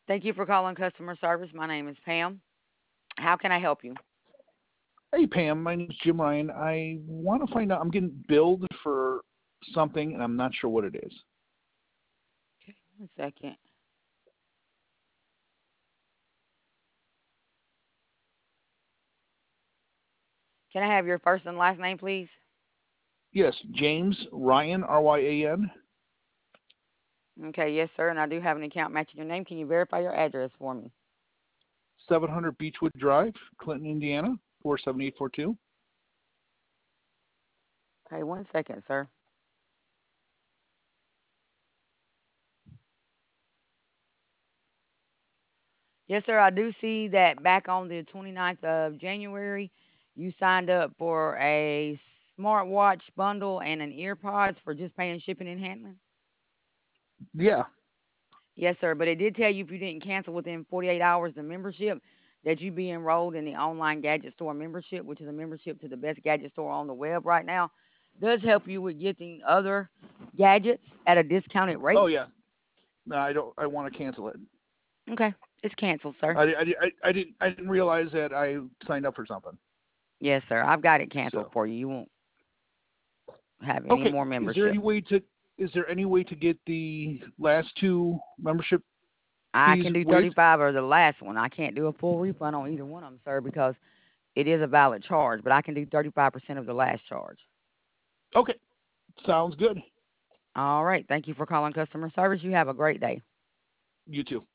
Thank you for calling customer service. My name is Pam. How can I help you? Hey, Pam. My name's Jim Ryan. I want to find out. I'm getting billed for something, and I'm not sure what it is. Okay, 1 second. Can I have your first and last name, please? Yes, James Ryan, Ryan. Okay, yes, sir. And I do have an account matching your name. Can you verify your address for me? 700 Beechwood Drive, Clinton, Indiana, 47842. Okay, 1 second, sir. Yes, sir. I do see that back on the 29th of January, you signed up for a smartwatch bundle and an earpods for just paying shipping and handling. Yeah. Yes, sir. But it did tell you if you didn't cancel within 48 hours the membership that you'd be enrolled in the online gadget store membership, which is a membership to the best gadget store on the web right now. Does help you with getting other gadgets at a discounted rate. Oh, yeah. No, I don't. I want to cancel it. Okay, it's canceled, sir. I didn't realize that I signed up for something. Yes, sir. I've got it canceled So for you. You won't have any okay. more membership. Is there any way to get the last two membership I fees can do waived? 35 or the last one. I can't do a full refund on either one of them, sir, because it is a valid charge. But I can do 35% of the last charge. Okay. Sounds good. All right. Thank you for calling customer service. You have a great day. You too.